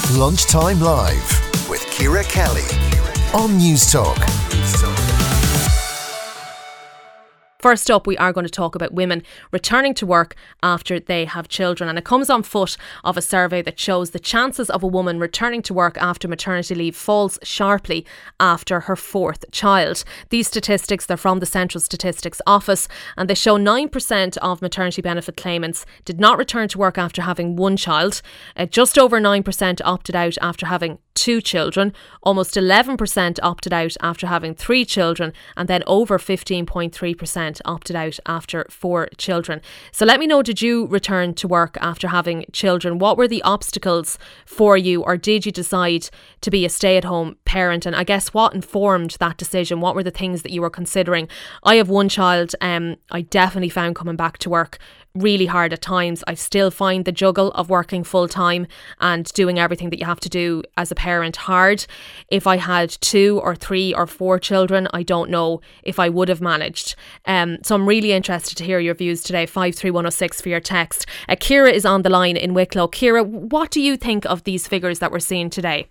Lunchtime Live with Ciara Kelly on News Talk. First up, we are going to talk about women returning to work after they have children, and it comes on foot of a survey that shows the chances of a woman returning to work after maternity leave falls sharply after her fourth child. These statistics, they're from the Central Statistics Office, and they show 9% of maternity benefit claimants did not return to work after having one child. Just over 9% opted out after having two children, almost 11% opted out after having three children, and then over 15.3% opted out after four children. So let me know, did you return to work after having children? What were the obstacles for you, or did you decide to be a stay-at-home parent? And I guess what informed that decision? What were the things that you were considering? I have one child. I definitely found coming back to work really hard at times. I still find the juggle of working full time and doing everything that you have to do as a parent hard. If I had 2 or 3 or 4 children, I don't know if I would have managed. So I'm really interested to hear your views today. 53106 for your text. Ciara is on the line in Wicklow. Ciara, what do you think of these figures that we're seeing today?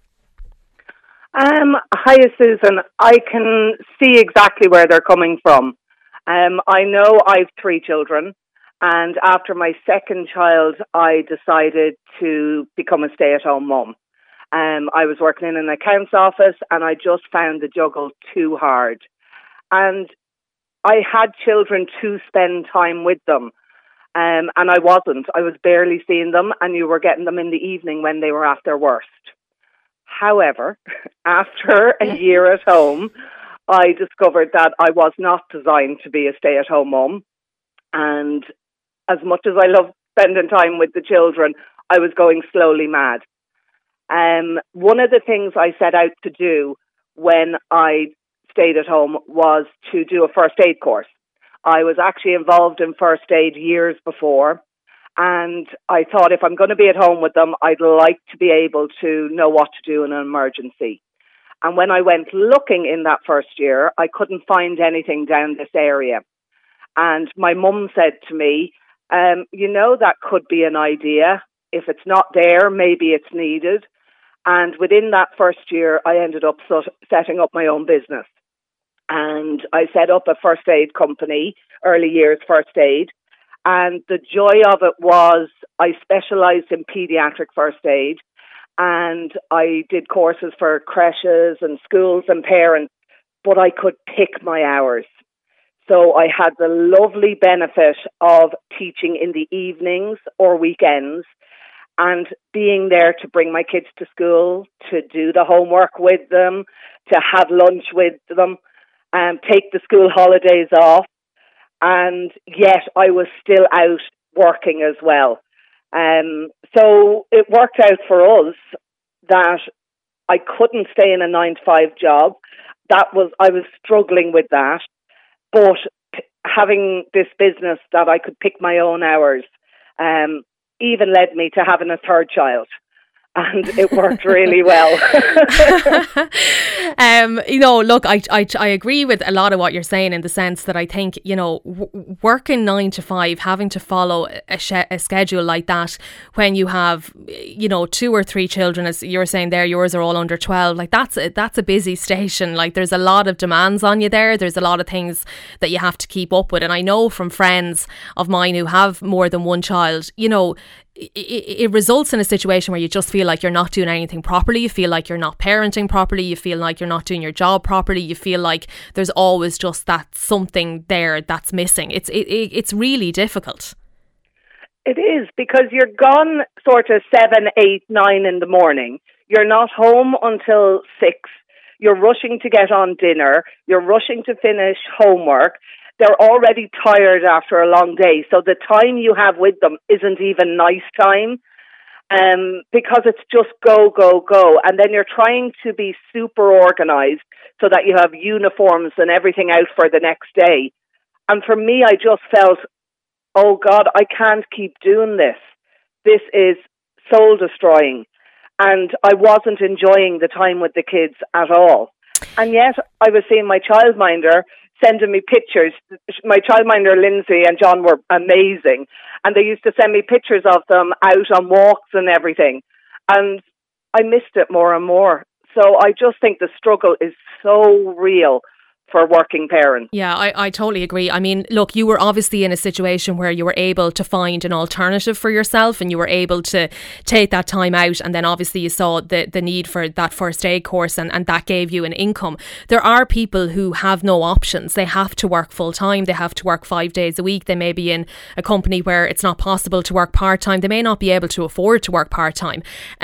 Hi, Susan. I can see exactly where they're coming from. I know I've 3 children. And after my second child, I decided to become a stay-at-home mum. I was working in an accounts office and I just found the juggle too hard. And I had children to spend time with them. And I wasn't. I was barely seeing them, and you were getting them in the evening when they were at their worst. However, after a year at home, I discovered that I was not designed to be a stay-at-home mum. And as much as I love spending time with the children, I was going slowly mad. One of the things I set out to do when I stayed at home was to do a first aid course. I was actually involved in first aid years before, and I thought if I'm going to be at home with them, I'd like to be able to know what to do in an emergency. And when I went looking in that first year, I couldn't find anything down this area. And my mum said to me, that could be an idea. If it's not there, maybe it's needed. And within that first year, I ended up setting up my own business. And I set up a first aid company, early years first aid. And the joy of it was I specialised in paediatric first aid. And I did courses for creches and schools and parents, but I could pick my hours. So I had the lovely benefit of teaching in the evenings or weekends and being there to bring my kids to school, to do the homework with them, to have lunch with them, and take the school holidays off. And yet I was still out working as well. So it worked out for us that I couldn't stay in a 9-to-5 job. I was struggling with that. But having this business that I could pick my own hours even led me to having a third child. And it worked really well. Look, I agree with a lot of what you're saying, in the sense that I think, working 9 to 5, having to follow a schedule like that when you have, 2 or 3 children, as you were saying there, yours are all under 12. Like that's a busy station. Like there's a lot of demands on you there. There's a lot of things that you have to keep up with. And I know from friends of mine who have more than one child, it results in a situation where you just feel like you're not doing anything properly. You feel like you're not parenting properly. You feel like you're not doing your job properly. You feel like there's always just that something there that's missing. It's really difficult. It is, because you're gone sort of 7, 8, 9 in the morning. You're not home until 6. You're rushing to get on dinner. You're rushing to finish homework. They're already tired after a long day. So the time you have with them isn't even nice time, because it's just go, go, go. And then you're trying to be super organised so that you have uniforms and everything out for the next day. And for me, I just felt, oh God, I can't keep doing this. This is soul destroying. And I wasn't enjoying the time with the kids at all. And yet I was seeing my childminder sending me pictures. My childminder, Lindsay, and John were amazing. And they used to send me pictures of them out on walks and everything. And I missed it more and more. So I just think the struggle is so real for working parents. Yeah, I totally agree. I mean, look, you were obviously in a situation where you were able to find an alternative for yourself and you were able to take that time out, and then obviously you saw the need for that first aid course and that gave you an income. There are people who have no options. They have to work full time. They have to work 5 days a week. They may be in a company where it's not possible to work part-time. They may not be able to afford to work part-time.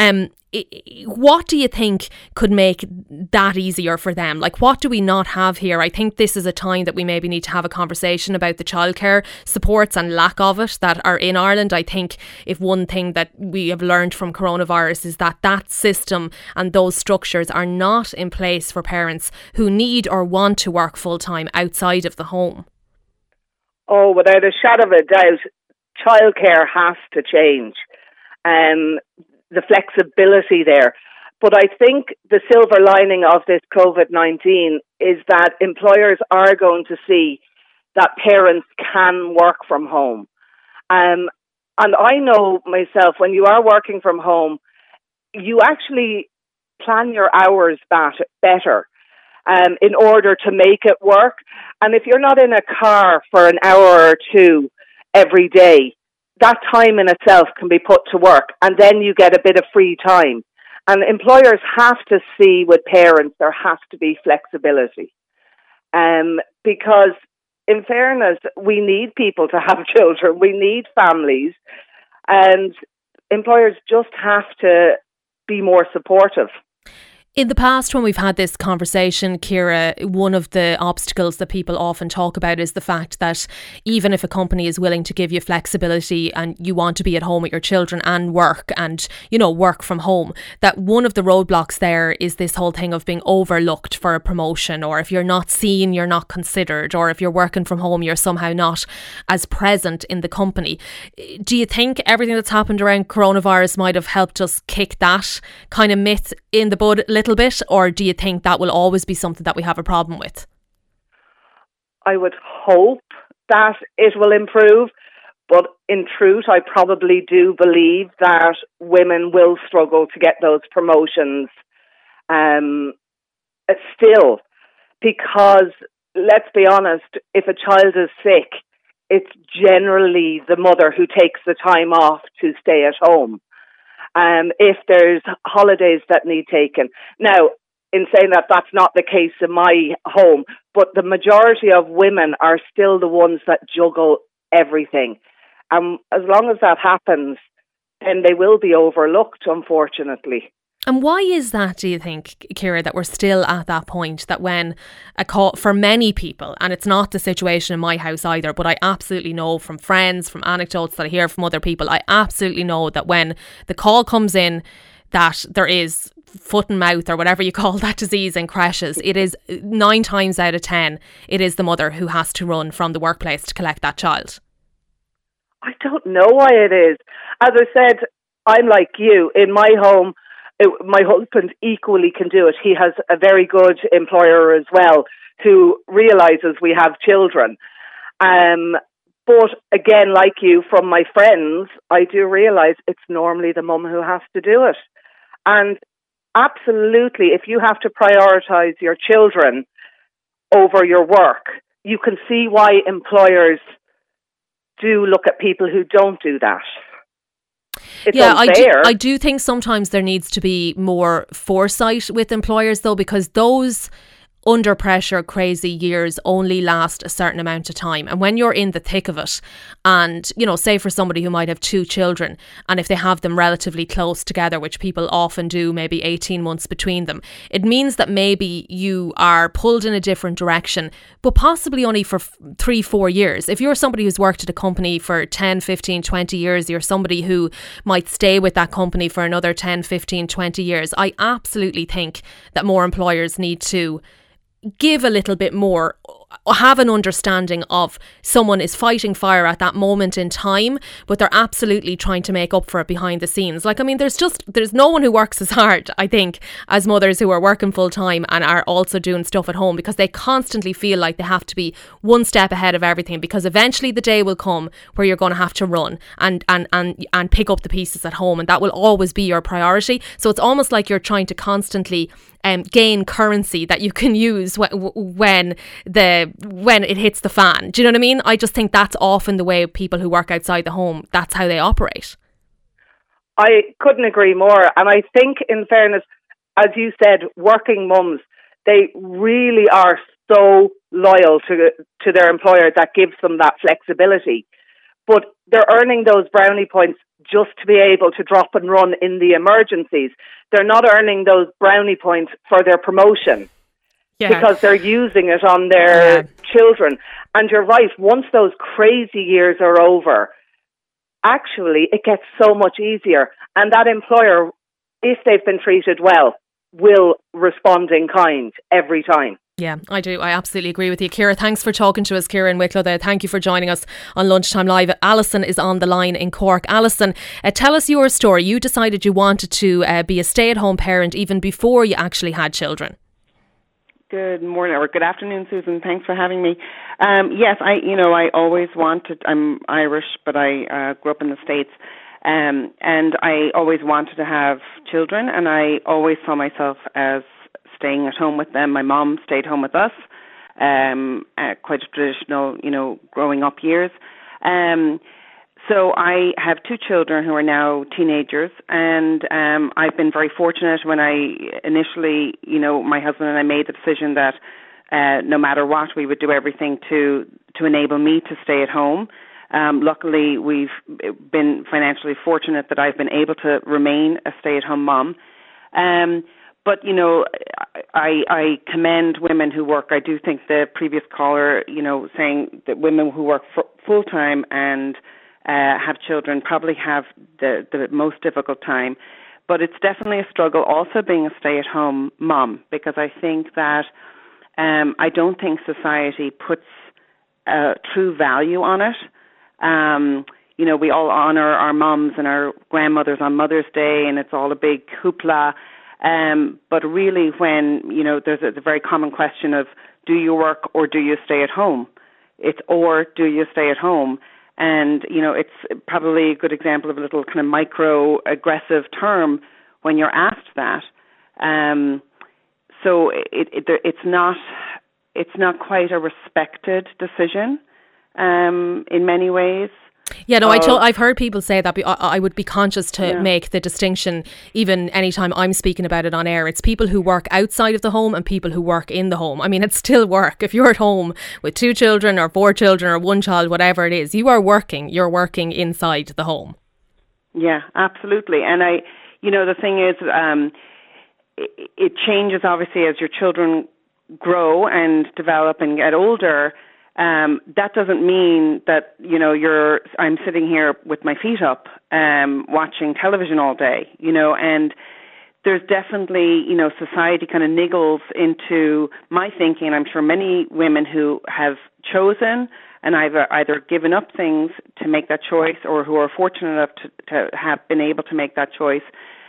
What do you think could make that easier for them? Like, what do we not have here? I think this is a time that we maybe need to have a conversation about the childcare supports and lack of it that are in Ireland. I think if one thing that we have learned from coronavirus is that system and those structures are not in place for parents who need or want to work full time outside of the home. Oh, without a shadow of a doubt, childcare has to change. The flexibility there. But I think the silver lining of this COVID-19 is that employers are going to see that parents can work from home. And I know myself, when you are working from home, you actually plan your hours better in order to make it work. And if you're not in a car for an hour or two every day, that time in itself can be put to work, and then you get a bit of free time. And employers have to see with parents there has to be flexibility. Because in fairness, we need people to have children, we need families, and employers just have to be more supportive. In the past, when we've had this conversation, Ciara, one of the obstacles that people often talk about is the fact that even if a company is willing to give you flexibility and you want to be at home with your children and work and, you know, work from home, that one of the roadblocks there is this whole thing of being overlooked for a promotion, or if you're not seen, you're not considered, or if you're working from home, you're somehow not as present in the company. Do you think everything that's happened around coronavirus might have helped us kick that kind of myth in the bud a little bit, or do you think that will always be something that we have a problem with? I would hope that it will improve, but in truth, I probably do believe that women will struggle to get those promotions still, because let's be honest, if a child is sick, it's generally the mother who takes the time off to stay at home. If there's holidays that need taken. Now, in saying that, that's not the case in my home, but the majority of women are still the ones that juggle everything. As long as that happens, then they will be overlooked, unfortunately. And why is that, do you think, Ciara, that we're still at that point that when a call, for many people, and it's not the situation in my house either, but I absolutely know from friends, from anecdotes that I hear from other people, I absolutely know that when the call comes in that there is foot and mouth or whatever you call that disease in creches, it is 9 times out of 10, it is the mother who has to run from the workplace to collect that child. I don't know why it is. As I said, I'm like you. In my home, my husband equally can do it. He has a very good employer as well who realises we have children. But again, like you, from my friends, I do realise it's normally the mum who has to do it. And absolutely, if you have to prioritise your children over your work, you can see why employers do look at people who don't do that. It's unfair. I do think sometimes there needs to be more foresight with employers, though, because those under pressure crazy years only last a certain amount of time. And when you're in the thick of it, and, you know, say for somebody who might have 2 children, and if they have them relatively close together, which people often do, maybe 18 months between them, it means that maybe you are pulled in a different direction, but possibly only for 3-4 years. If you're somebody who's worked at a company for 10, 15, 20 years, you're somebody who might stay with that company for another 10, 15, 20 years. I absolutely think that more employers need to give a little bit more have an understanding of someone is fighting fire at that moment in time, but they're absolutely trying to make up for it behind the scenes. Like, I mean, there's no one who works as hard, I think, as mothers who are working full time and are also doing stuff at home, because they constantly feel like they have to be one step ahead of everything, because eventually the day will come where you're going to have to run and pick up the pieces at home, and that will always be your priority. So it's almost like you're trying to constantly gain currency that you can use when it hits the fan. Do you know what I mean? I just think that's often the way people who work outside the home, that's how they operate. I couldn't agree more. And I think, in fairness, as you said, working mums, they really are so loyal to their employer that gives them that flexibility. But they're earning those brownie points just to be able to drop and run in the emergencies. They're not earning those brownie points for their promotion because they're using it on their children. And you're right, once those crazy years are over, actually it gets so much easier. And that employer, if they've been treated well, will respond in kind every time. Yeah, I do. I absolutely agree with you. Ciara, thanks for talking to us. Ciara in Wicklow there. Thank you for joining us on Lunchtime Live. Alison is on the line in Cork. Alison, tell us your story. You decided you wanted to be a stay-at-home parent even before you actually had children. Good morning or good afternoon, Susan. Thanks for having me. Yes, I always wanted. I'm Irish, but I grew up in the States, and I always wanted to have children, and I always saw myself as staying at home with them. My mom stayed home with us, quite a traditional, growing up years. So I have two children who are now teenagers, and I've been very fortunate when I initially, my husband and I made the decision that no matter what, we would do everything to enable me to stay at home. Luckily, we've been financially fortunate that I've been able to remain a stay-at-home mom. But, I commend women who work. I do think the previous caller, saying that women who work full-time and have children probably have the most difficult time. But it's definitely a struggle also being a stay-at-home mom, because I think that I don't think society puts true value on it. We all honor our moms and our grandmothers on Mother's Day, and it's all a big hoopla. But really, when, there's a very common question of, do you work or do you stay at home? It's or do you stay at home? And, it's probably a good example of a little kind of micro-aggressive term when you're asked that. So it's not quite a respected decision in many ways. Yeah, no, I've heard people say that. I would be conscious to make the distinction, even anytime I'm speaking about it on air. It's people who work outside of the home and people who work in the home. I mean, it's still work. If you're at home with 2 children or 4 children or 1 child, whatever it is, you are working. You're working inside the home. Yeah, absolutely. And the thing is, it changes obviously as your children grow and develop and get older. That doesn't mean that, I'm sitting here with my feet up, watching television all day, and there's definitely, society kind of niggles into my thinking. I'm sure many women who have chosen and I've either given up things to make that choice or who are fortunate enough to have been able to make that choice,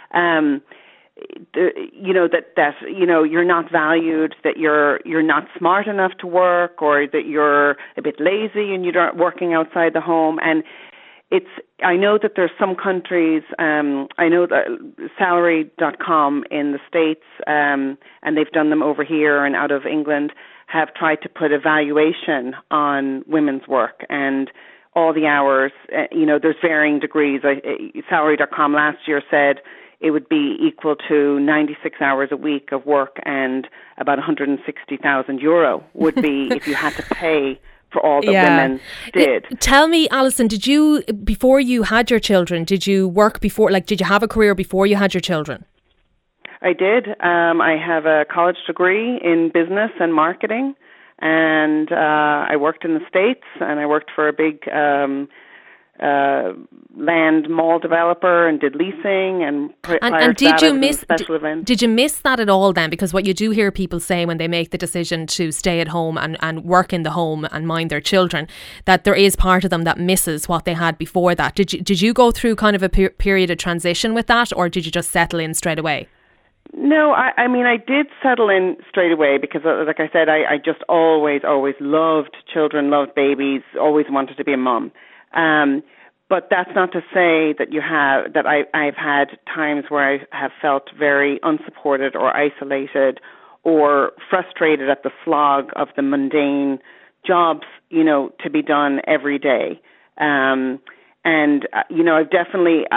you're not valued, that you're not smart enough to work, or that you're a bit lazy and you're not working outside the home. And I know that there's some countries, I know that Salary.com in the States, and they've done them over here and out of England, have tried to put a valuation on women's work and all the hours. There's varying degrees. Salary.com last year said it would be equal to 96 hours a week of work, and about €160,000 would be if you had to pay for all that women did. Tell me, Alison, did you, before you had your children, did you work before, did you have a career before you had your children? I did. I have a college degree in business and marketing, and I worked in the States, and I worked for a big land mall developer and did leasing and did you miss that at all then? Because what you do hear people say when they make the decision to stay at home and work in the home and mind their children, that there is part of them that misses what they had before that. Did you go through kind of a period of transition with that, or did you just settle in straight away? No, I mean, I did settle in straight away because, like I said, I just always loved children, loved babies, always wanted to be a mum. But that's not to say that I've had times where I have felt very unsupported or isolated or frustrated at the slog of the mundane jobs, to be done every day. I've definitely,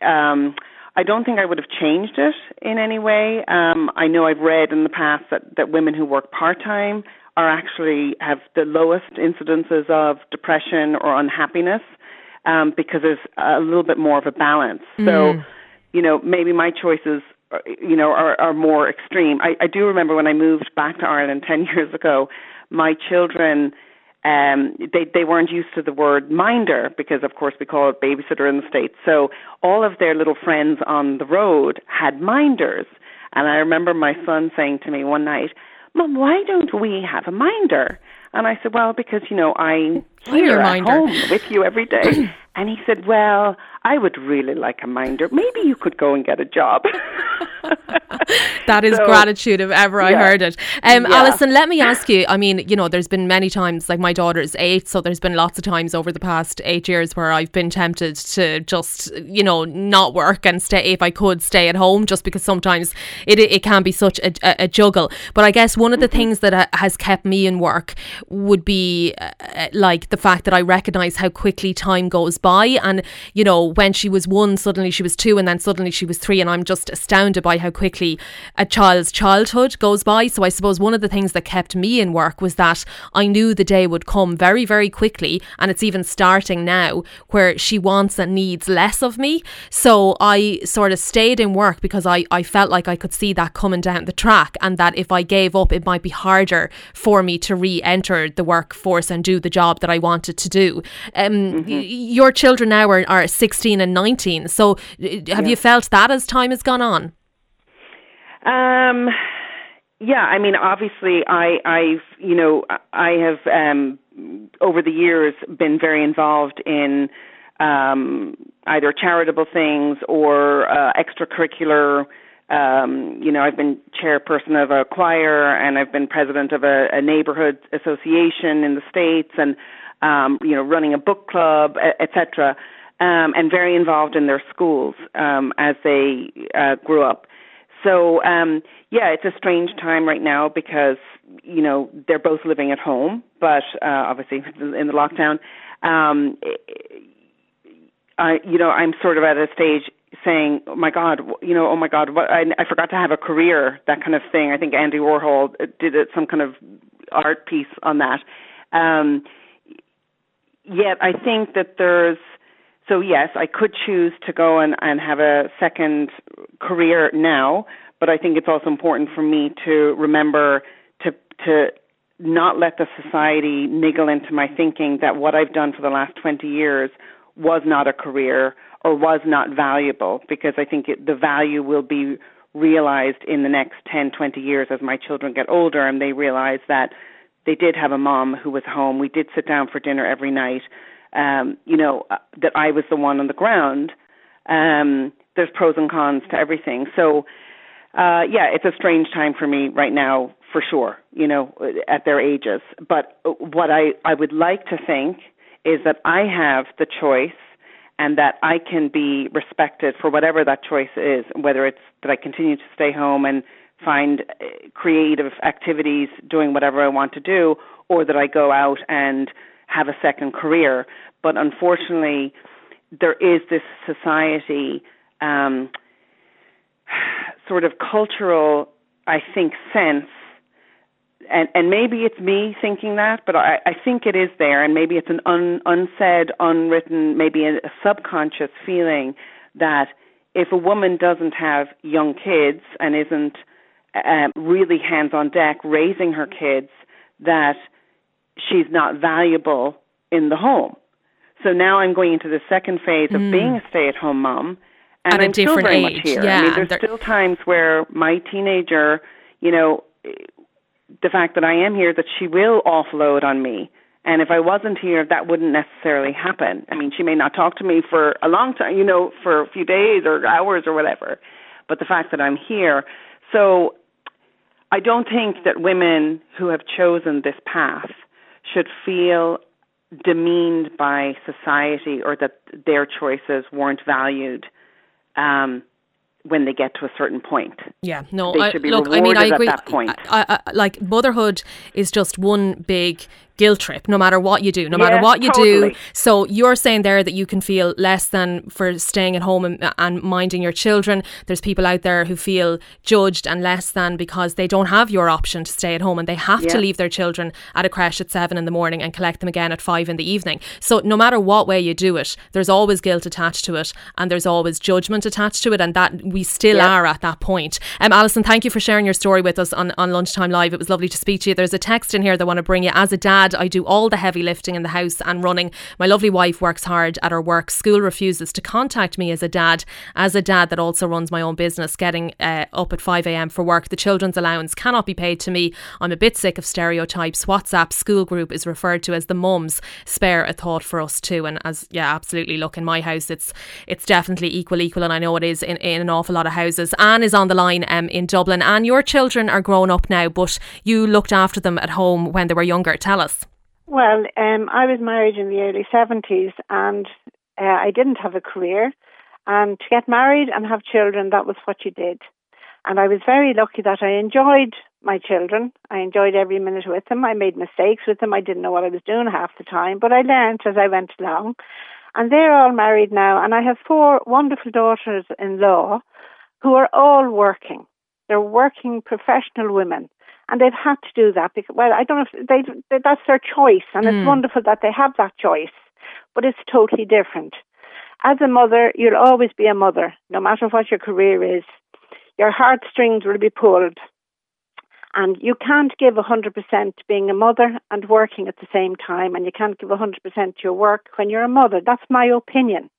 I don't think I would have changed it in any way. I know I've read in the past that women who work part-time have the lowest incidences of depression or unhappiness because there's a little bit more of a balance. So, maybe my choices, are more extreme. I do remember when I moved back to Ireland 10 years ago, my children, they weren't used to the word minder because, of course, we call it babysitter in the States. So all of their little friends on the road had minders. And I remember my son saying to me one night, "Mom, why don't we have a minder?" And I said, "Well, because, I'm here at home with you every day." And he said, "Well, I would really like a minder. Maybe you could go and get a job." That is gratitude if ever I heard it. Alison, let me ask you, I mean, there's been many times, like my daughter's 8, so there's been lots of times over the past 8 years where I've been tempted to just, not work and stay at home, just because sometimes it can be such a juggle. But I guess one of the things that has kept me in work would be like the fact that I recognise how quickly time goes by. And, when she was 1, suddenly she was 2, and then suddenly she was 3. And I'm just astounded by how quickly a child's childhood goes by. So I suppose one of the things that kept me in work was that I knew the day would come very, very quickly. And it's even starting now where she wants and needs less of me. So I sort of stayed in work because I felt like I could see that coming down the track, and that if I gave up, it might be harder for me to re-enter the workforce and do the job that I wanted to do. Your children now are 16 and 19. So have you felt that as time has gone on? Yeah, I mean, obviously I have over the years been very involved in either charitable things or extracurruncular. I've been chairperson of a choir, and I've been president of a neighborhood association in the States, and running a book club, etc. And very involved in their schools as they grew up. So, it's a strange time right now because, they're both living at home, but obviously in the lockdown, I'm sort of at a stage saying, oh my God, what, I forgot to have a career, that kind of thing. I think Andy Warhol did some kind of art piece on that. Yet I think that so yes, I could choose to go and have a second career now, but I think it's also important for me to remember to not let the society niggle into my thinking that what I've done for the last 20 years was not a career or was not valuable, because I think the value will be realized in the next 10, 20 years as my children get older and they realize that they did have a mom who was home. We did sit down for dinner every night. That I was the one on the ground. There's pros and cons to everything. So, it's a strange time for me right now, for sure, at their ages. But what I would like to think is that I have the choice and that I can be respected for whatever that choice is, whether it's that I continue to stay home and find creative activities doing whatever I want to do, or that I go out and have a second career. But unfortunately, there is this society sort of cultural, I think, sense, and maybe it's me thinking that, but I think it is there, and maybe it's an unsaid, unwritten, maybe a subconscious feeling that if a woman doesn't have young kids and isn't really hands on deck raising her kids, that she's not valuable in the home. So now I'm going into the second phase of being a stay-at-home mom. And At a I'm still different very age. much here. Yeah, I mean, there's still times where my teenager, the fact that I am here, that she will offload on me. And if I wasn't here, that wouldn't necessarily happen. I mean, she may not talk to me for a long time, for a few days or hours or whatever. But the fact that I'm here. So I don't think that women who have chosen this path should feel demeaned by society or that their choices weren't valued when they get to a certain point. Yeah, no, they should be rewarded I agree. At that point. Like motherhood is just one big guilt trip, no matter what you do, no matter what you totally. do. So you're saying there that you can feel less than for staying at home and minding your children. There's people out there who feel judged and less than because they don't have your option to stay at home and they have to leave their children at a creche at 7 a.m. and collect them again at 5 p.m. So no matter what way you do it, there's always guilt attached to it and there's always judgment attached to it, and that we still are at that point. Alison, thank you for sharing your story with us on Lunchtime Live. It was lovely to speak to you. There's a text in here that I want to bring you. As a dad, I do all the heavy lifting in the house and running. My lovely wife works hard at her work. School refuses to contact me as a dad that also runs my own business, getting up at 5 a.m. for work. The children's allowance cannot be paid to me. I'm a bit sick of stereotypes. WhatsApp school group is referred to as the mums. Spare a thought for us too. And absolutely, look, in my house it's definitely equal, and I know it is in an awful lot of houses. Anne is on the line in Dublin. Anne, your children are grown up now, but you looked after them at home when they were younger. Tell us. Well, I was married in the early 70s and I didn't have a career. And to get married and have children, that was what you did. And I was very lucky that I enjoyed my children. I enjoyed every minute with them. I made mistakes with them. I didn't know what I was doing half the time, but I learned as I went along. And they're all married now. And I have 4 wonderful daughters-in-law who are all working. They're working professional women. And they've had to do that because, well, I don't know if that's their choice. And it's wonderful that they have that choice. But it's totally different. As a mother, you'll always be a mother, no matter what your career is. Your heartstrings will be pulled. And you can't give 100% being a mother and working at the same time. And you can't give 100% to your work when you're a mother. That's my opinion.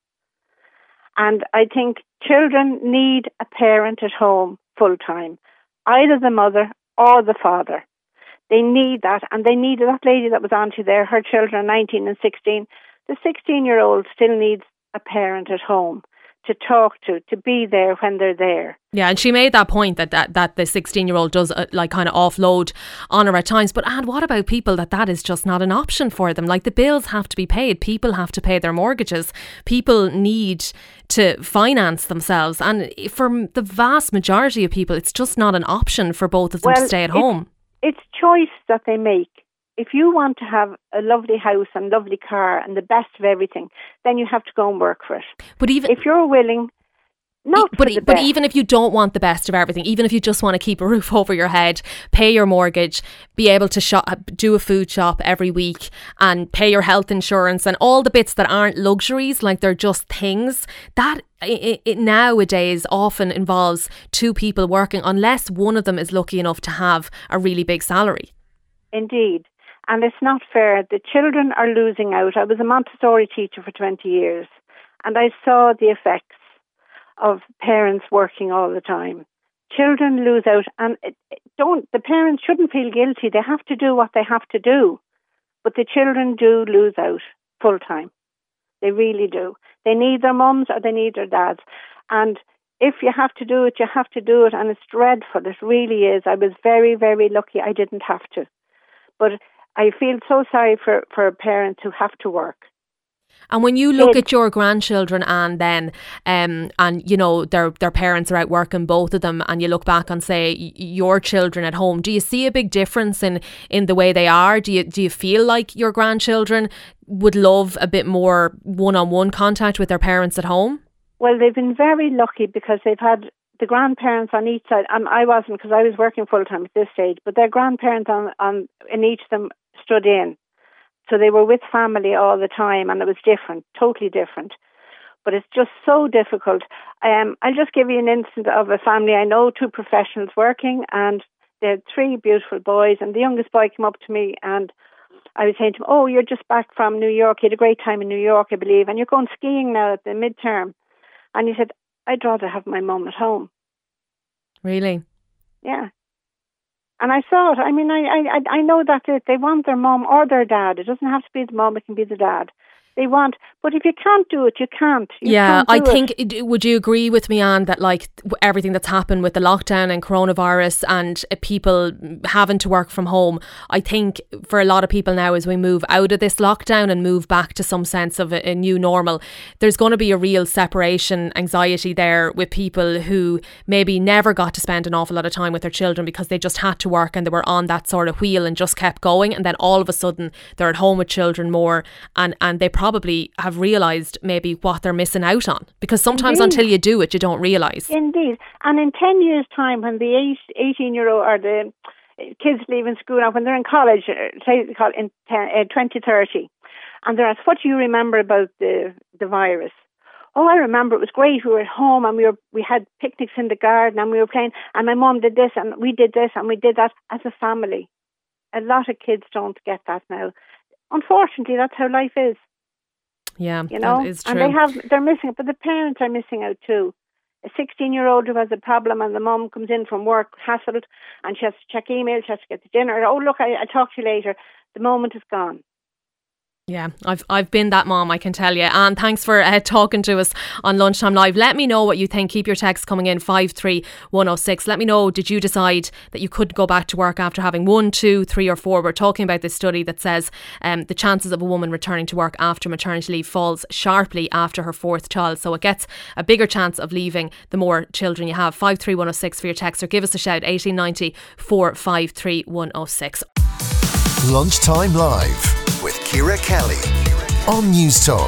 And I think children need a parent at home full time, either the mother or the father. They need that, and they need that lady that was on to there. Her children are 19 and 16. The 16-year-old still needs a parent at home to talk to be there when they're there. Yeah, and she made that point that the 16-year-old does kind of offload on her at times. But Anne, what about people that is just not an option for them? Like, the bills have to be paid. People have to pay their mortgages. People need to finance themselves. And for the vast majority of people, it's just not an option for both of them to stay at home. It's choice that they make. If you want to have a lovely house and lovely car and the best of everything, then you have to go and work for it. But even if you're willing, but even if you don't want the best of everything, even if you just want to keep a roof over your head, pay your mortgage, be able to do a food shop every week and pay your health insurance and all the bits that aren't luxuries, like they're just things, that it nowadays often involves 2 people working unless one of them is lucky enough to have a really big salary. Indeed. And it's not fair. The children are losing out. I was a Montessori teacher for 20 years and I saw the effects of parents working all the time. Children lose out, and the parents shouldn't feel guilty. They have to do what they have to do. But the children do lose out full time. They really do. They need their mums or they need their dads. And if you have to do it, you have to do it. And it's dreadful. It really is. I was very, very lucky I didn't have to. But I feel so sorry for parents who have to work. And when you look at your grandchildren, Anne, then, and you know their parents are out working, both of them, and you look back and say your children at home, do you see a big difference in the way they are? Do you feel like your grandchildren would love a bit more one-on-one contact with their parents at home? Well, they've been very lucky because they've had the grandparents on each side, and I wasn't because I was working full-time at this stage, but their grandparents in each of them stood in. So they were with family all the time, and it was different, totally different. But it's just so difficult. I'll just give you an instance of a family. I know 2 professionals working, and they had 3 beautiful boys, and the youngest boy came up to me, and I was saying to him, oh, you're just back from New York. You had a great time in New York, I believe, and you're going skiing now at the midterm. And he said, I'd rather have my mum at home. Really? Yeah. And I thought, I mean, I know that they want their mum or their dad. It doesn't have to be the mum, it can be the dad. They want, but if you can't do it, you can't. I think, would you agree with me, Anne, that like everything that's happened with the lockdown and coronavirus and people having to work from home, I think for a lot of people now, as we move out of this lockdown and move back to some sense of a new normal, there's going to be a real separation anxiety there with people who maybe never got to spend an awful lot of time with their children because they just had to work and they were on that sort of wheel and just kept going, and then all of a sudden they're at home with children more, and they probably have realised maybe what they're missing out on, because sometimes until you do it you don't realise. Indeed. And in 10 years time, when the 18-year-old or the kids leaving school now, when they're in college, say in 2030, and they're asked, what do you remember about the virus? Oh, I remember it was great. We were at home and we had picnics in the garden and we were playing, and my mum did this and we did this and we did that as a family. A lot of kids don't get that now. Unfortunately, that's how life is. Yeah, you know, that is true. And they're missing it, but the parents are missing out too. A 16-year-old who has a problem and the mum comes in from work hassled and she has to check emails, she has to get the dinner. Oh, look, I'll talk to you later. The moment is gone. Yeah, I've been that mom, I can tell you. And thanks for talking to us on Lunchtime Live. Let me know what you think. Keep your texts coming in, 53106. Let me know, did you decide that you could go back to work after having 1, 2, 3 or 4? We're talking about this study that says the chances of a woman returning to work after maternity leave falls sharply after her 4th child. So it gets a bigger chance of leaving the more children you have. 53106 for your text, or give us a shout, 1890 453 106. Lunchtime Live with Ciara Kelly on News Talk.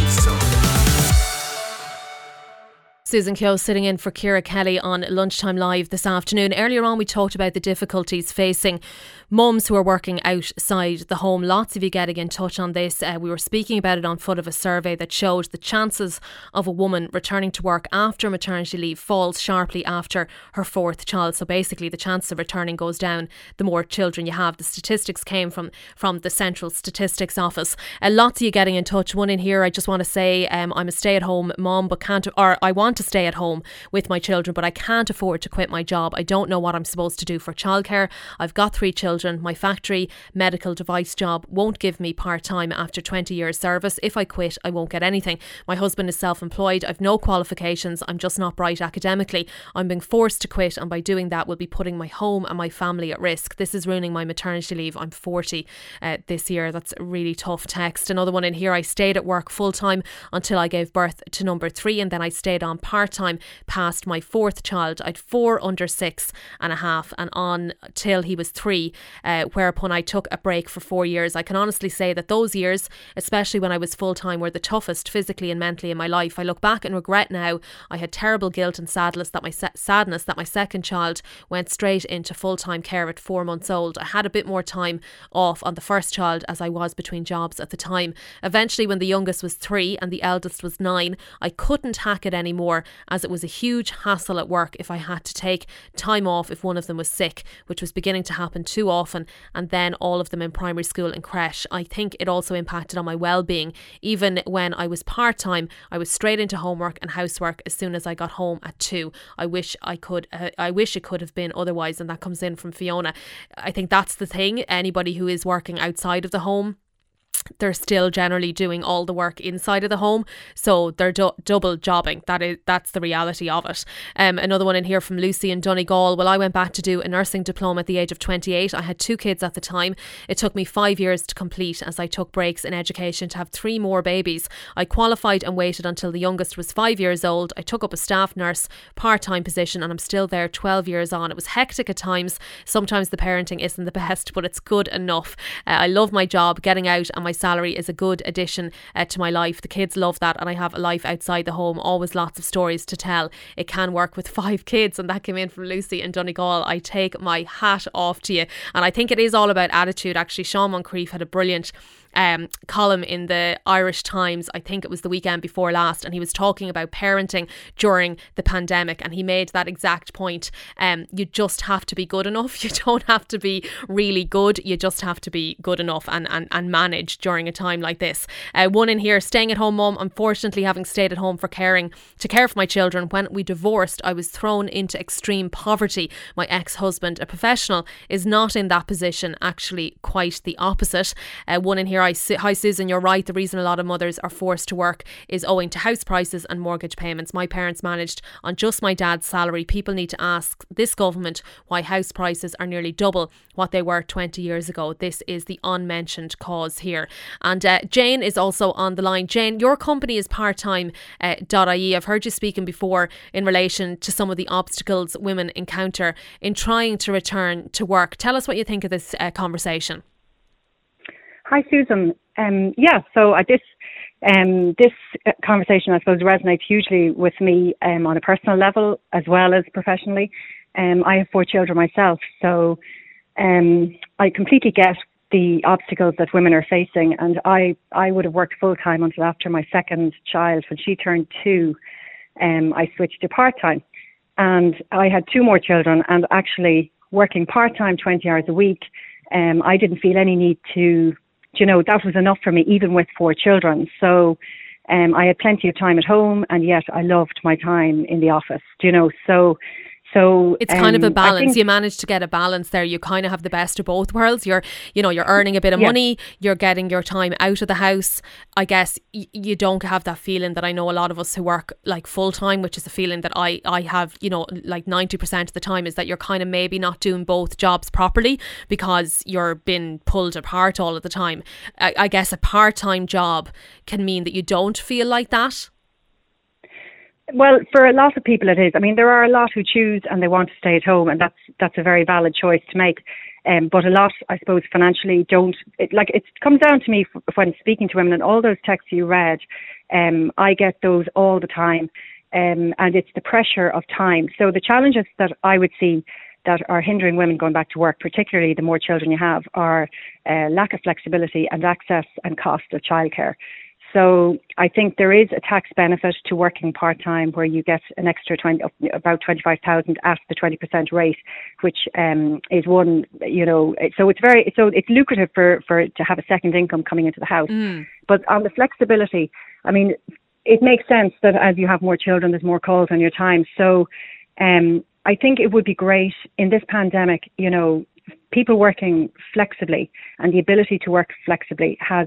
Susan Keogh sitting in for Ciara Kelly on Lunchtime Live this afternoon. Earlier on we talked about the difficulties facing mums who are working outside the home. Lots of you getting in touch on this. We were speaking about it on foot of a survey that showed the chances of a woman returning to work after maternity leave falls sharply after her 4th child. So basically the chance of returning goes down the more children you have. The statistics came from the Central Statistics Office. Lots of you getting in touch. One in here, I just want to say I'm a stay-at-home mum, but I want to stay at home with my children, but I can't afford to quit my job. I don't know what I'm supposed to do for childcare. I've got 3 children. My factory medical device job won't give me part-time after 20 years service. If I quit, I won't get anything. My husband is self-employed. I've no qualifications. I'm just not bright academically. I'm being forced to quit, and by doing that will be putting my home and my family at risk. This is ruining my maternity leave. I'm 40 this year. That's a really tough text. Another one in here, I stayed at work full-time until I gave birth to number 3, and then I stayed on part-time past my 4th child. I'd 4 under 6 and a half and on till he was 3, whereupon I took a break for 4 years. I can honestly say that those years, especially when I was full-time, were the toughest physically and mentally in my life. I look back and regret now. I had terrible guilt and sadness that my second child went straight into full-time care at 4 months old. I had a bit more time off on the first child as I was between jobs at the time. Eventually, when the youngest was 3 and the eldest was 9, I couldn't hack it anymore, as it was a huge hassle at work if I had to take time off if one of them was sick, which was beginning to happen too often, and then all of them in primary school and creche. I think it also impacted on my well-being. Even when I was part-time, I was straight into homework and housework as soon as I got home at 2. I wish it could have been otherwise. And that comes in from Fiona. I think that's the thing. Anybody who is working outside of the home, they're still generally doing all the work inside of the home, so they're double jobbing. That's the reality of it. Another one in here from Lucy in Donegal. Well, I went back to do a nursing diploma at the age of 28. I had 2 kids at the time. It took me 5 years to complete, as I took breaks in education to have 3 more babies. I qualified and waited until the youngest was 5 years old. I took up a staff nurse part-time position, and I'm still there 12 years on. It was hectic at times. Sometimes the parenting isn't the best, but it's good enough. I love my job, getting out, and my salary is a good addition to my life. The kids love that, and I have a life outside the home. Always lots of stories to tell. It can work with 5 kids, and that came in from Lucy in Donegal. I take my hat off to you, and I think it is all about attitude. Actually, Sean Moncrief had a brilliant column in the Irish Times, I think it was the weekend before last, and he was talking about parenting during the pandemic, and he made that exact point. You just have to be good enough. You don't have to be really good. You just have to be good enough and manage during a time like this. One in here, staying at home mum, unfortunately having stayed at home to care for my children. When we divorced, I was thrown into extreme poverty. My ex-husband, a professional, is not in that position, actually quite the opposite. One in here, hi Susan, you're right. The reason a lot of mothers are forced to work is owing to house prices and mortgage payments. My parents managed on just my dad's salary. People need to ask this government why house prices are nearly double what they were 20 years ago. This is the unmentioned cause here. And Jane is also on the line. Jane, your company is parttime.ie. I've heard you speaking before in relation to some of the obstacles women encounter in trying to return to work. Tell us what you think of this conversation. Hi, Susan. So this conversation, I suppose, resonates hugely with me on a personal level as well as professionally. I have 4 children myself, so I completely get the obstacles that women are facing, and I would have worked full-time until after my second child. When she turned 2, I switched to part-time, and I had 2 more children, and actually working part-time 20 hours a week, I didn't feel any need to, that was enough for me, even with 4 children. So I had plenty of time at home, and yet I loved my time in the office, So it's kind of a balance. You manage to get a balance there. You kind of have the best of both worlds. You're earning a bit of money. You're getting your time out of the house. I guess you don't have that feeling that I know a lot of us who work like full time, which is a feeling that I have, like 90% of the time, is that you're kind of maybe not doing both jobs properly because you're being pulled apart all of the time. I guess a part-time job can mean that you don't feel like that. Well, for a lot of people it is. I mean, there are a lot who choose and they want to stay at home, and that's a very valid choice to make. But a lot, I suppose, financially don't. It comes down to me when speaking to women, and all those texts you read, I get those all the time, and it's the pressure of time. So the challenges that I would see that are hindering women going back to work, particularly the more children you have, are lack of flexibility and access and cost of childcare. So I think there is a tax benefit to working part-time where you get an extra about 25,000 at the 20% rate, which is one, so it's lucrative for to have a second income coming into the house. But on the flexibility, I mean, it makes sense that as you have more children, there's more calls on your time. So I think it would be great in this pandemic, people working flexibly, and the ability to work flexibly has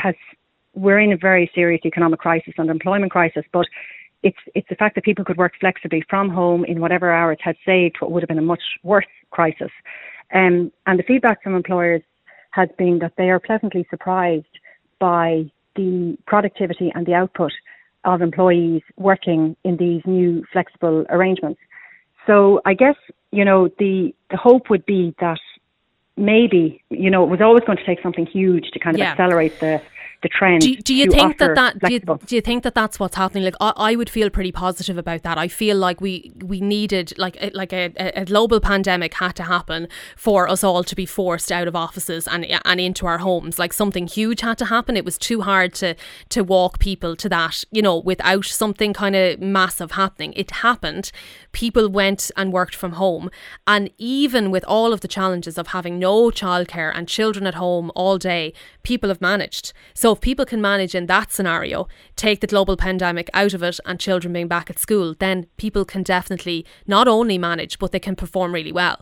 we're in a very serious economic crisis and employment crisis, but it's the fact that people could work flexibly from home in whatever hours had saved what would have been a much worse crisis. And the feedback from employers has been that they are pleasantly surprised by the productivity and the output of employees working in these new flexible arrangements. So I guess, the hope would be that maybe, it was always going to take something huge to kind of accelerate the trend. Do you think do you think that that's what's happening? Like I would feel pretty positive about that. I feel like we needed like a global pandemic had to happen for us all to be forced out of offices and into our homes. Like something huge had to happen. It was too hard to walk people to that, without something kind of massive happening. It happened. People went and worked from home, and even with all of the challenges of having no childcare and children at home all day, people have managed. So if people can manage in that scenario, take the global pandemic out of it and children being back at school, then people can definitely not only manage, but they can perform really well.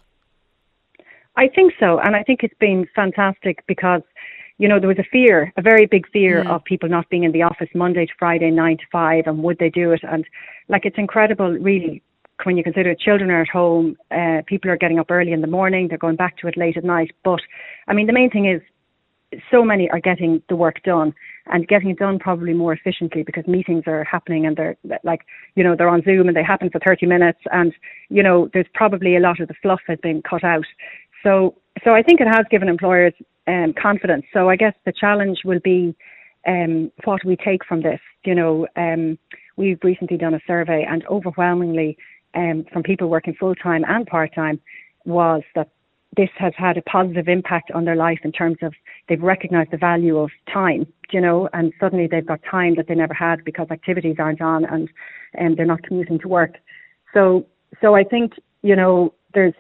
I think so. And I think it's been fantastic because, there was a very big fear of people not being in the office Monday to Friday, 9 to 5, and would they do it? And it's incredible, really, when you consider children are at home, people are getting up early in the morning, they're going back to it late at night. But, I mean, the main thing is, so many are getting the work done and getting it done probably more efficiently because meetings are happening and they're they're on Zoom and they happen for 30 minutes and, there's probably a lot of the fluff has been cut out. So I think it has given employers confidence. So I guess the challenge will be what we take from this. We've recently done a survey and overwhelmingly from people working full-time and part-time was that this has had a positive impact on their life in terms of they've recognised the value of time, and suddenly they've got time that they never had because activities aren't on and they're not commuting to work. So I think, there's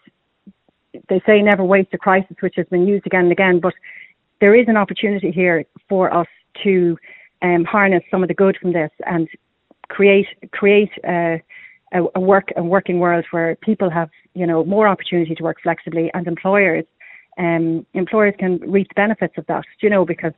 they say never waste a crisis, which has been used again and again, but there is an opportunity here for us to harness some of the good from this and create a working world where people have, more opportunity to work flexibly, and employers can reap the benefits of that, because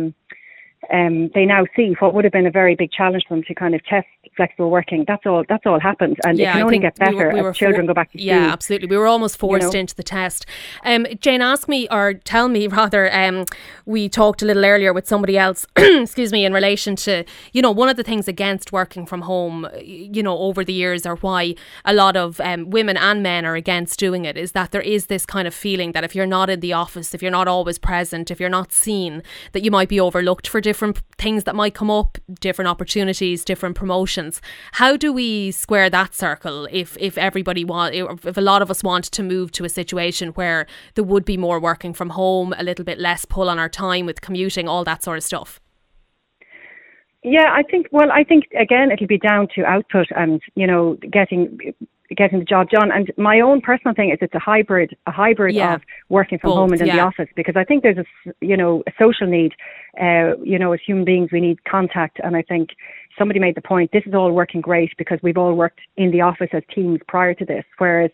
they now see what would have been a very big challenge for them to kind of test flexible working. That's all happened, and it can only get better as children go back to school. Yeah, absolutely. We were almost forced into the test. Jane, tell me rather, we talked a little earlier with somebody else, excuse me, in relation to, one of the things against working from home, over the years, or why a lot of women and men are against doing it, is that there is this kind of feeling that if you're not in the office, if you're not always present, if you're not seen, that you might be overlooked for different things that might come up, different opportunities, different promotions. How do we square that circle if everybody if a lot of us want to move to a situation where there would be more working from home, a little bit less pull on our time with commuting, all that sort of stuff? Yeah, I think again it'll be down to output and, getting the job done. And my own personal thing is it's a hybrid of working from home and in the office, because I think there's a social need. As human beings, we need contact. And I think somebody made the point, this is all working great because we've all worked in the office as teams prior to this. Whereas,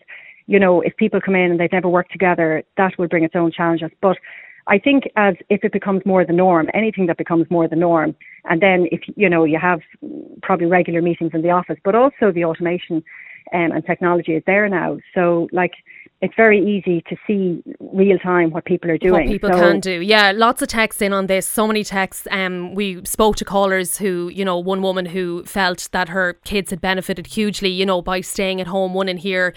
if people come in and they've never worked together, that will bring its own challenges. But I think if it becomes more the norm, anything that becomes more the norm, and then if, you have probably regular meetings in the office, but also the automation and technology is there now. So, it's very easy to see real time what people are doing. What people can do. Yeah, lots of texts in on this. So many texts. We spoke to callers who, one woman who felt that her kids had benefited hugely, by staying at home. One in here,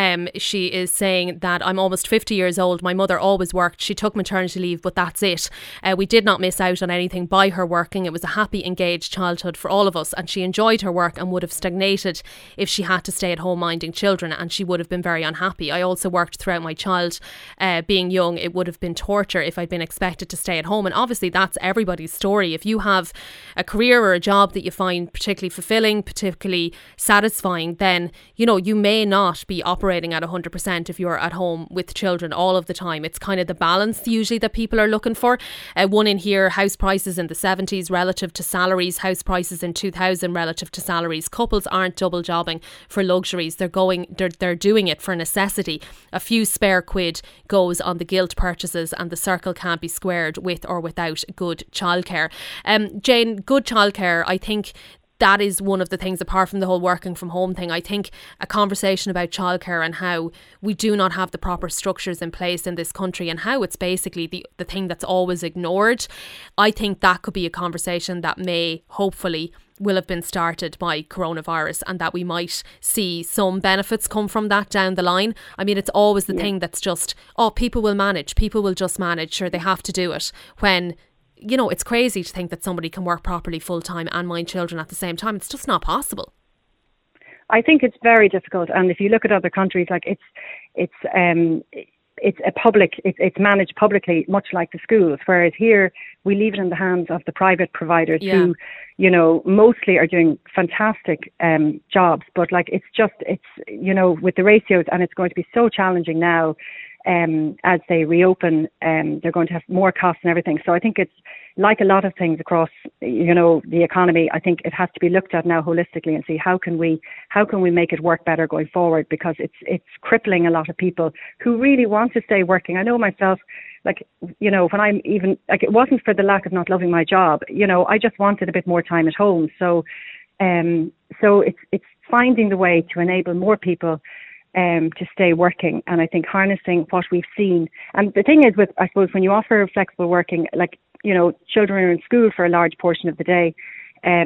she is saying that I'm almost 50 years old. My mother always worked. She took maternity leave, but that's it. We did not miss out on anything by her working. It was a happy, engaged childhood for all of us, and she enjoyed her work and would have stagnated if she had to stay at home minding children, and she would have been very unhappy. I also worked throughout my child being young. It would have been torture if I'd been expected to stay at home, and obviously that's everybody's story. If you have a career or a job that you find particularly fulfilling, particularly satisfying, then you may not be operating at 100% if you're at home with children all of the time. It's kind of the balance usually that people are looking for. One in here, house prices in the 70s relative to salaries, house prices in 2000 relative to salaries. Couples aren't double jobbing for luxuries. They're doing it for necessity. A few spare quid goes on the guilt purchases, and the circle can't be squared with or without good childcare. Jane, good childcare, I think that is one of the things, apart from the whole working from home thing. I think a conversation about childcare and how we do not have the proper structures in place in this country, and how it's basically the thing that's always ignored. I think that could be a conversation that may hopefully will have been started by coronavirus, and that we might see some benefits come from that down the line. I mean, it's always the thing that's just, people will just manage, sure, they have to do it, when it's crazy to think that somebody can work properly full-time and mind children at the same time. It's just not possible. I think it's very difficult, and if you look at other countries, it's managed publicly, much like the schools, whereas here we leave it in the hands of the private providers who, mostly are doing fantastic jobs, but with the ratios, and it's going to be so challenging now as they reopen, they're going to have more costs and everything. So I think it's like a lot of things across, the economy. I think it has to be looked at now holistically and see how can we make it work better going forward, because it's crippling a lot of people who really want to stay working. I know myself, when I'm even, it wasn't for the lack of not loving my job. I just wanted a bit more time at home. So it's finding the way to enable more people to stay working. And I think harnessing what we've seen. And the thing is I suppose, when you offer flexible working, children are in school for a large portion of the day,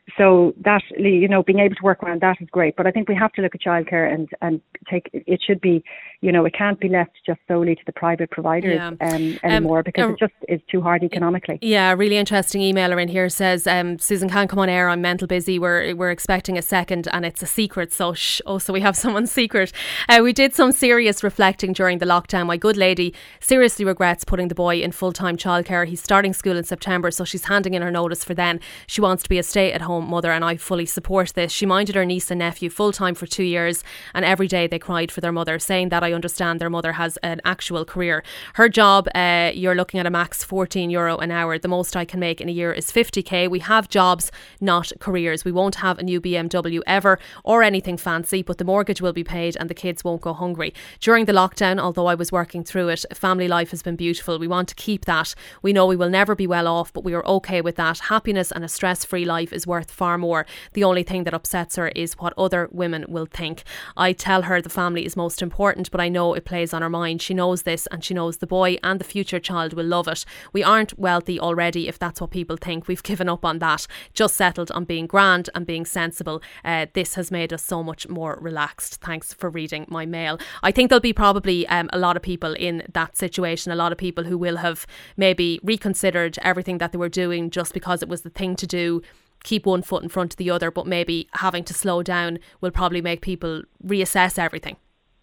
So that, you know, being able to work around that is great. But I think we have to look at childcare and take, it should be, you know, it can't be left just solely to the private providers anymore, because it just is too hard economically. Yeah, a really interesting emailer in here says, Susan can't come on air, I'm mental busy, we're expecting a second and it's a secret. So so we have someone's secret. We did some serious reflecting during the lockdown. My good lady seriously regrets putting the boy in full-time childcare. He's starting school in September, so she's handing in her notice for then. She wants to be a stay-at-home mother and I fully support this. She minded her niece and nephew full-time for 2 years and every day they cried for their mother, saying that I understand their mother has an actual career. Her job, you're looking at a max €14 an hour. The most I can make in a year is 50k. We have jobs, not careers. We won't have a new BMW ever or anything fancy, but the mortgage will be paid and the kids won't go hungry. During the lockdown, although I was working through it, family life has been beautiful. We want to keep that. We know we will never be well off, but we are okay with that. Happiness and a stress-free life is worth far more. The only thing that upsets her is what other women will think. I tell her the family is most important, but I know it plays on her mind. She knows this and she knows the boy and the future child will love it. We aren't wealthy already, if that's what people think. We've given up on that, just settled on being grand and being sensible. This has made us so much more relaxed. Thanks for reading my mail. I think there'll be probably a lot of people in that situation, a lot of people who will have maybe reconsidered everything that they were doing just because it was the thing to do. Keep one foot in front of the other, but maybe having to slow down will probably make people reassess everything.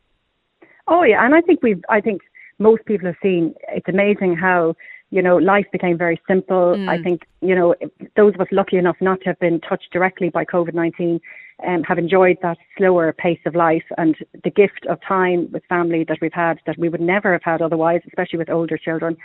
Oh yeah, and I think most people have seen, it's amazing how, you know, life became very simple. I think, you know, those of us lucky enough not to have been touched directly by COVID-19 have enjoyed that slower pace of life and the gift of time with family that we've had that we would never have had otherwise, especially with older children.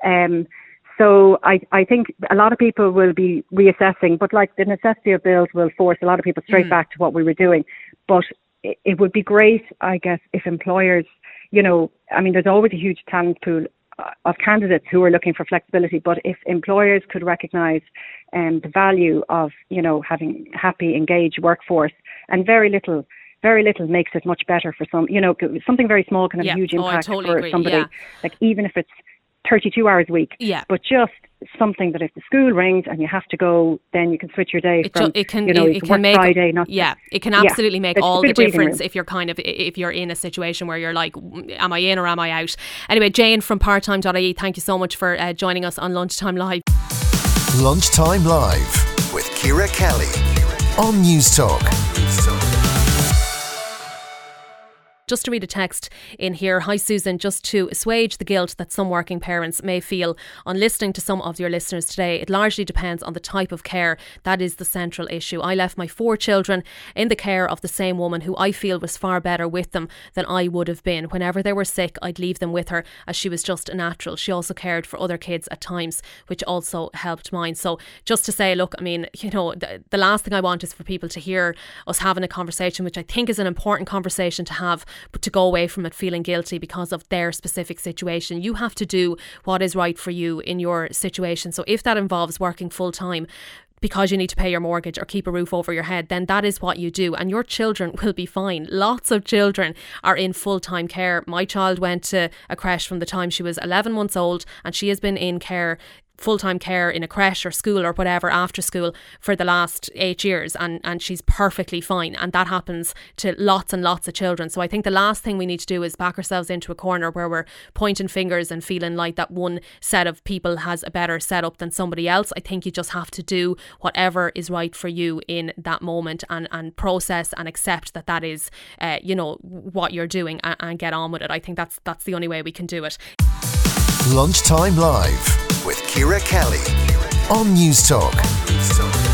So I think a lot of people will be reassessing, but like the necessity of bills will force a lot of people straight back to what we were doing. But it would be great, I guess, if employers, you know, I mean, there's always a huge talent pool of candidates who are looking for flexibility, but if employers could recognise the value of, you know, having happy, engaged workforce, and very little makes it much better for some, you know, something very small can have a huge impact for somebody, like even if it's 32 hours a week, but just something that if the school rings and you have to go, then you can switch your day from, you can work Friday. It can absolutely make all the difference if you're in a situation where you're like, am I in or am I out? Anyway, Jane from parttime.ie, thank you so much for joining us on Lunchtime Live. Lunchtime Live with Ciara Kelly on News Talk. Just to read a text in here. Hi Susan, just to assuage the guilt that some working parents may feel on listening to some of your listeners today, it largely depends on the type of care. That is the central issue. I left my 4 children in the care of the same woman who I feel was far better with them than I would have been. Whenever they were sick, I'd leave them with her as she was just a natural. She also cared for other kids at times, which also helped mine. So just to say, look, I mean, you know, the last thing I want is for people to hear us having a conversation, which I think is an important conversation to have, but to go away from it feeling guilty because of their specific situation. You have to do what is right for you in your situation. So if that involves working full time because you need to pay your mortgage or keep a roof over your head, then that is what you do and your children will be fine. Lots of children are in full-time care. My child went to a creche from the time she was 11 months old and she has been in care, full-time care in a creche or school or whatever after school for the last 8 years, and she's perfectly fine, and that happens to lots and lots of children. So I think the last thing we need to do is back ourselves into a corner where we're pointing fingers and feeling like that one set of people has a better setup than somebody else. I think you just have to do whatever is right for you in that moment and process and accept that is you know, what you're doing and get on with it. I think that's the only way we can do it. Lunchtime Live with Ciara Kelly on News Talk.